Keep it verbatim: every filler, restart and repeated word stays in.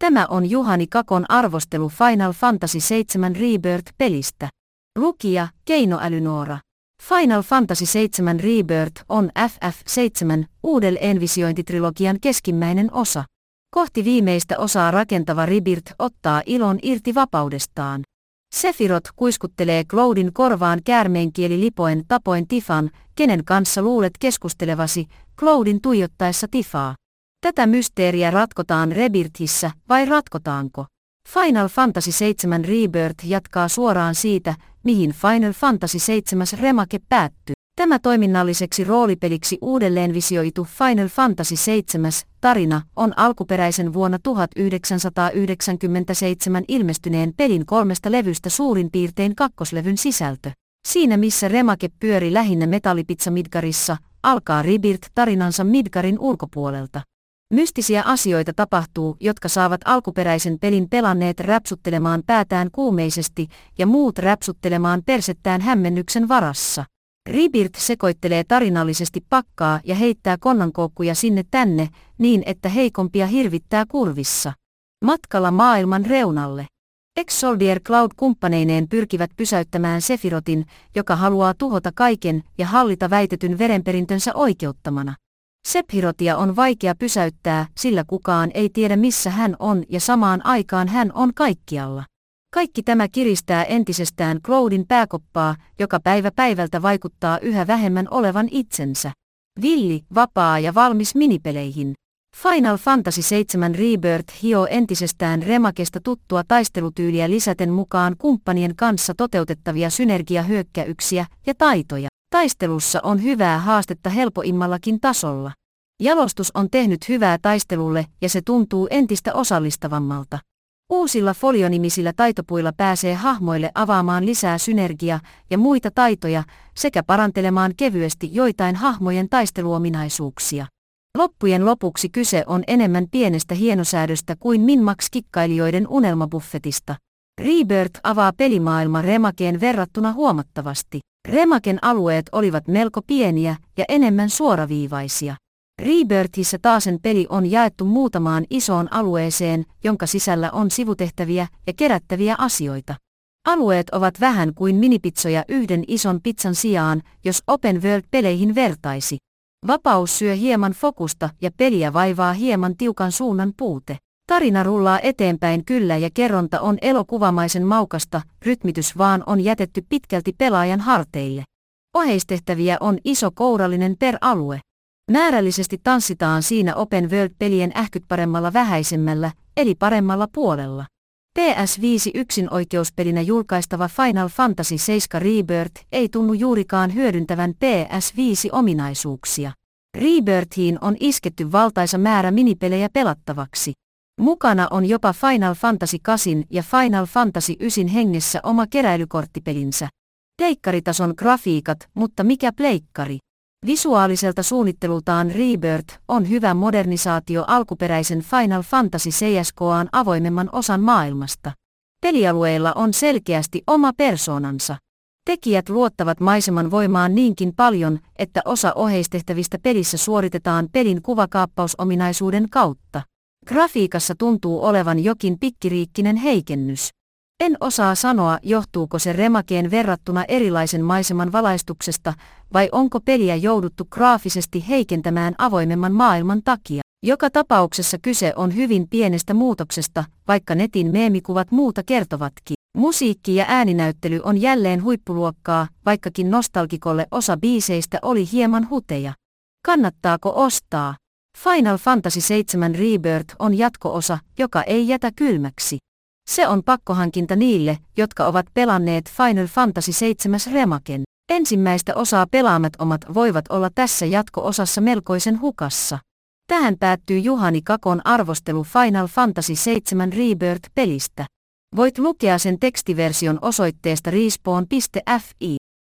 Tämä on Juhani Kakon arvostelu Final Fantasy seitsemän Rebirth-pelistä. Lukija, Keinoäly Noora. Final Fantasy seitsemän Rebirth on F F seitsemän uudelleenvisiointitrilogian keskimmäinen osa. Kohti viimeistä osaa rakentava Rebirth ottaa ilon irti vapaudestaan. Sephiroth kuiskuttelee Cloudin korvaan käärmeenkieli lipoen tapoin Tiffan, kenen kanssa luulet keskustelevasi, Cloudin tuijottaessa Tiffaa. Tätä mysteeriä ratkotaan Rebirthissä, vai ratkotaanko? Final Fantasy seitsemän Rebirth jatkaa suoraan siitä, mihin Final Fantasy seitsemän Remake päättyy. Tämä toiminnalliseksi roolipeliksi uudelleenvisioitu Final Fantasy seitsemän tarina on alkuperäisen vuonna tuhatyhdeksänsataayhdeksänkymmentäseitsemän ilmestyneen pelin kolmesta levystä suurin piirtein kakkoslevyn sisältö. Siinä missä Remake pyöri lähinnä Metallipizza Midgarissa, alkaa Rebirth tarinansa Midgarin ulkopuolelta. Mystisiä asioita tapahtuu, jotka saavat alkuperäisen pelin pelanneet räpsuttelemaan päätään kuumeisesti ja muut räpsuttelemaan persettään hämmennyksen varassa. Rebirth sekoittelee tarinallisesti pakkaa ja heittää konnankoukkuja sinne tänne, niin että heikompia hirvittää kurvissa. Matkalla maailman reunalle. Ex-Soldier Cloud-kumppaneineen pyrkivät pysäyttämään Sephirothin, joka haluaa tuhota kaiken ja hallita väitetyn verenperintönsä oikeuttamana. Sephirothia on vaikea pysäyttää, sillä kukaan ei tiedä missä hän on ja samaan aikaan hän on kaikkialla. Kaikki tämä kiristää entisestään Cloudin pääkoppaa, joka päivä päivältä vaikuttaa yhä vähemmän olevan itsensä. Villi, vapaa ja valmis minipeleihin. Final Fantasy seitsemän Rebirth hioo entisestään Remakesta tuttua taistelutyyliä lisäten mukaan kumppanien kanssa toteutettavia synergiahyökkäyksiä ja taitoja. Taistelussa on hyvää haastetta helpoimmallakin tasolla. Jalostus on tehnyt hyvää taistelulle ja se tuntuu entistä osallistavammalta. Uusilla folionimisillä taitopuilla pääsee hahmoille avaamaan lisää synergia- ja muita taitoja sekä parantelemaan kevyesti joitain hahmojen taisteluominaisuuksia. Loppujen lopuksi kyse on enemmän pienestä hienosäädöstä kuin min-max-kikkailijoiden unelmabuffetista. Rebirth avaa pelimaailma Remakeen verrattuna huomattavasti. Remaken alueet olivat melko pieniä ja enemmän suoraviivaisia. Rebirthissä taasen peli on jaettu muutamaan isoon alueeseen, jonka sisällä on sivutehtäviä ja kerättäviä asioita. Alueet ovat vähän kuin minipitsoja yhden ison pizzan sijaan, jos Open World-peleihin vertaisi. Vapaus syö hieman fokusta ja peliä vaivaa hieman tiukan suunnan puute. Tarina rullaa eteenpäin kyllä ja kerronta on elokuvamaisen maukasta, rytmitys vaan on jätetty pitkälti pelaajan harteille. Oheistehtäviä on iso kourallinen per alue. Määrällisesti tanssitaan siinä Open World-pelien ähkyt paremmalla vähäisemmällä, eli paremmalla puolella. P S viisi yksinoikeuspelinä julkaistava Final Fantasy seitsemän Rebirth ei tunnu juurikaan hyödyntävän P S viisi ominaisuuksia. Rebirthiin on isketty valtaisa määrä minipelejä pelattavaksi. Mukana on jopa Final Fantasy kahdeksan ja Final Fantasy yhdeksän hengessä oma keräilykorttipelinsä. Pleikkaritason grafiikat, mutta mikä pleikkari? Visuaaliselta suunnittelultaan Rebirth on hyvä modernisaatio alkuperäisen Final Fantasy C S K:n avoimemman osan maailmasta. Pelialueilla on selkeästi oma persoonansa. Tekijät luottavat maiseman voimaan niinkin paljon, että osa oheistehtävistä pelissä suoritetaan pelin kuvakaappausominaisuuden kautta. Grafiikassa tuntuu olevan jokin pikkiriikkinen heikennys. En osaa sanoa, johtuuko se Remakeen verrattuna erilaisen maiseman valaistuksesta, vai onko peliä jouduttu graafisesti heikentämään avoimemman maailman takia. Joka tapauksessa kyse on hyvin pienestä muutoksesta, vaikka netin meemikuvat muuta kertovatkin. Musiikki ja ääninäyttely on jälleen huippuluokkaa, vaikkakin nostalgikolle osa biiseistä oli hieman huteja. Kannattaako ostaa? Final Fantasy seitsemän Rebirth on jatko-osa, joka ei jätä kylmäksi. Se on pakkohankinta niille, jotka ovat pelanneet Final Fantasy seitsemän Remaken. Ensimmäistä osaa pelaamat omat voivat olla tässä jatko-osassa melkoisen hukassa. Tähän päättyy Juhani Kakon arvostelu Final Fantasy seitsemän Rebirth-pelistä. Voit lukea sen tekstiversion osoitteesta respawn piste f i.